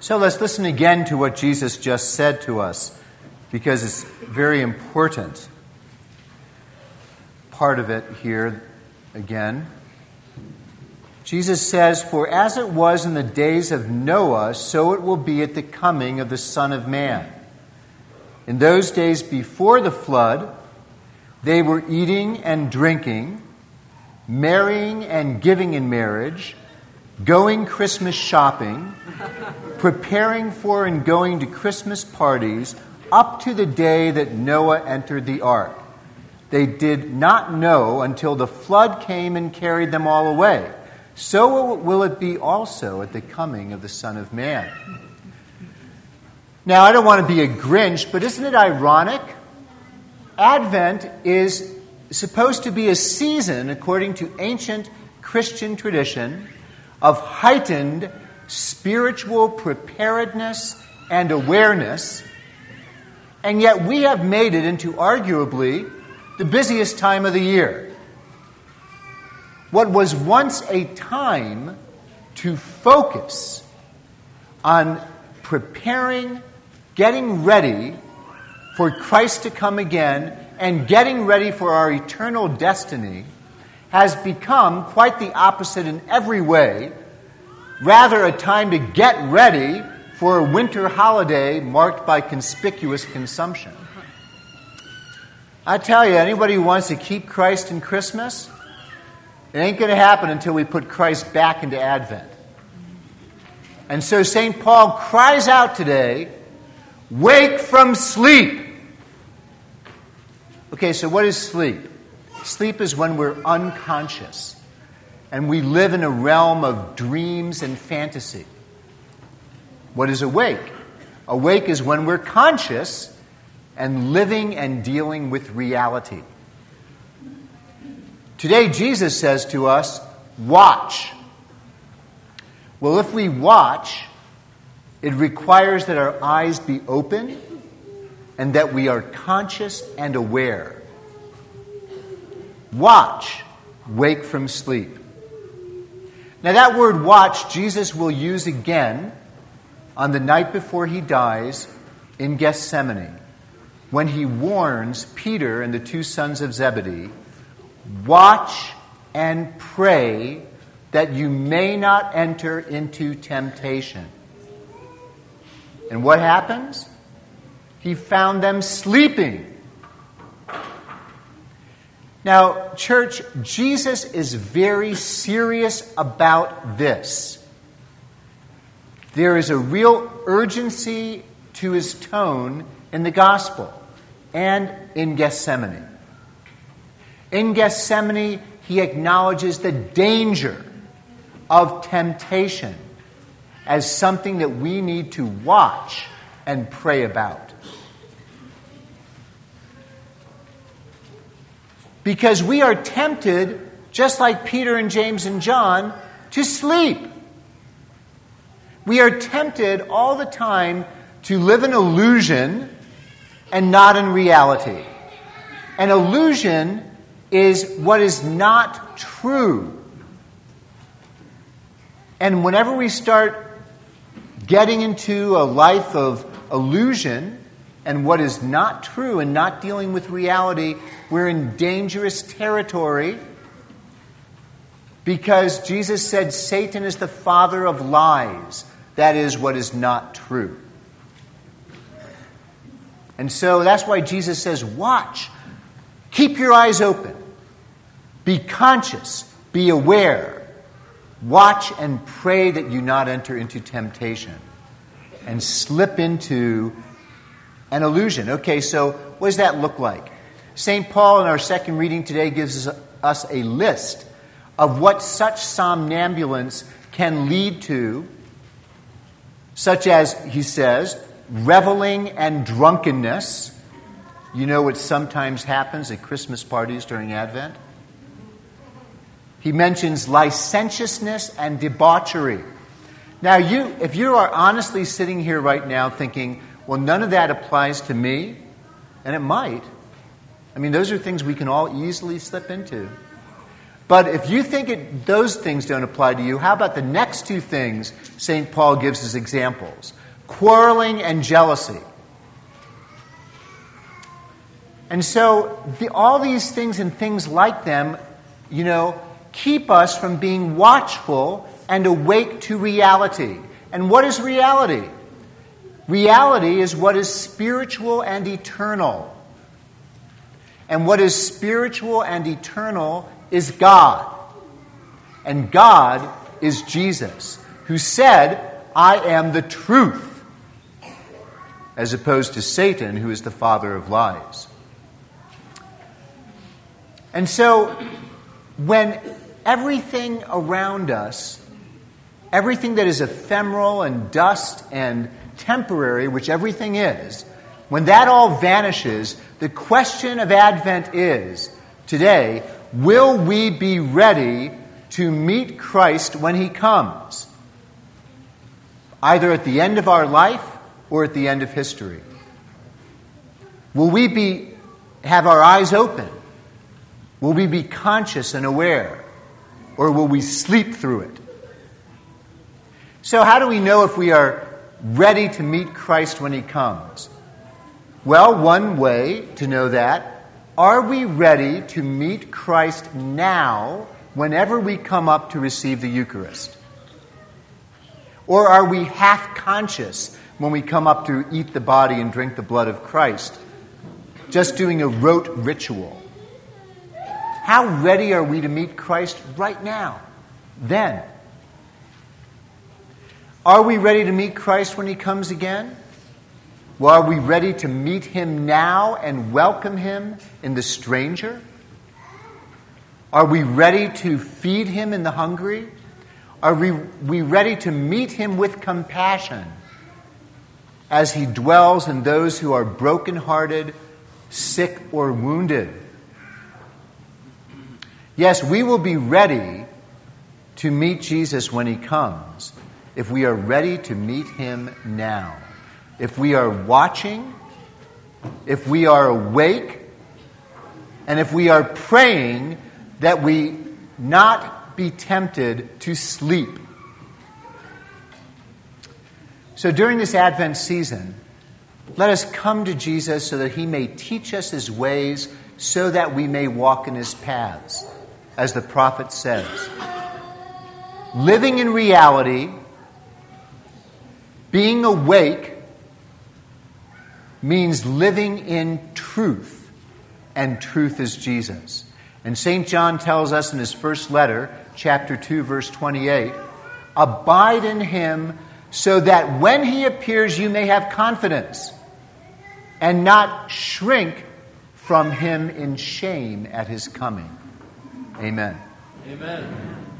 So let's listen again to what Jesus just said to us, because it's very important. Part of it here again. Jesus says, "For as it was in the days of Noah, so it will be at the coming of the Son of Man. In those days before the flood, they were eating and drinking, marrying and giving in marriage, going Christmas shopping, preparing for and going to Christmas parties, up to the day that Noah entered the ark. They did not know until the flood came and carried them all away. So will it be also at the coming of the Son of Man." Now, I don't want to be a Grinch, but isn't it ironic? Advent is supposed to be a season, according to ancient Christian tradition, of heightened spiritual preparedness and awareness, and yet we have made it into arguably the busiest time of the year. What was once a time to focus on preparing, getting ready for Christ to come again, and getting ready for our eternal destiny, has become quite the opposite in every way, rather a time to get ready for a winter holiday marked by conspicuous consumption. I tell you, anybody who wants to keep Christ in Christmas, it ain't going to happen until we put Christ back into Advent. And so St. Paul cries out today, "Wake from sleep." Okay, so what is sleep? Sleep is when we're unconscious and we live in a realm of dreams and fantasy. What is awake? Awake is when we're conscious and living and dealing with reality. Today, Jesus says to us, watch. Well, if we watch, it requires that our eyes be open and that we are conscious and aware. Watch, wake from sleep. Now that word watch, Jesus will use again on the night before he dies in Gethsemane, when he warns Peter and the two sons of Zebedee, "Watch and pray that you may not enter into temptation." And what happens? He found them sleeping. Now, church, Jesus is very serious about this. There is a real urgency to his tone in the gospel and in Gethsemane. In Gethsemane, he acknowledges the danger of temptation as something that we need to watch and pray about. Because we are tempted, just like Peter and James and John, to sleep. We are tempted all the time to live in illusion and not in reality. An illusion is what is not true. And whenever we start getting into a life of illusion and what is not true and not dealing with reality, we're in dangerous territory, because Jesus said Satan is the father of lies. That is what is not true. And so that's why Jesus says, watch. Keep your eyes open. Be conscious. Be aware. Watch and pray that you not enter into temptation and slip into an illusion. Okay, so what does that look like? St. Paul in our second reading today gives us a list of what such somnambulance can lead to, such as, he says, reveling and drunkenness. You know what sometimes happens at Christmas parties during Advent? He mentions licentiousness and debauchery. Now, if you are honestly sitting here right now thinking, well, none of that applies to me, and it might. I mean, those are things we can all easily slip into. But if you think those things don't apply to you, how about the next two things St. Paul gives as examples? Quarreling and jealousy. And so all these things and things like them, keep us from being watchful and awake to reality. And what is reality? Reality is what is spiritual and eternal. And what is spiritual and eternal is God. And God is Jesus, who said, I am the truth, as opposed to Satan, who is the father of lies. And so, when everything around us, everything that is ephemeral and dust and temporary, which everything is, when that all vanishes, the question of Advent is, today, will we be ready to meet Christ when He comes? Either at the end of our life or at the end of history. Will we have our eyes open? Will we be conscious and aware? Or will we sleep through it? So how do we know if we are ready to meet Christ when He comes? Well, one way to know that, are we ready to meet Christ now whenever we come up to receive the Eucharist? Or are we half conscious when we come up to eat the body and drink the blood of Christ, just doing a rote ritual? How ready are we to meet Christ right now, then? Are we ready to meet Christ when He comes again? Well, are we ready to meet Him now and welcome Him in the stranger? Are we ready to feed Him in the hungry? Are we ready to meet Him with compassion as He dwells in those who are brokenhearted, sick, or wounded? Yes, we will be ready to meet Jesus when He comes if we are ready to meet Him now. If we are watching, if we are awake, and if we are praying that we not be tempted to sleep. So during this Advent season, let us come to Jesus so that He may teach us His ways so that we may walk in His paths, as the prophet says. Living in reality, being awake, means living in truth, and truth is Jesus. And St. John tells us in his first letter, chapter 2, verse 28, abide in Him so that when He appears you may have confidence and not shrink from Him in shame at His coming. Amen. Amen.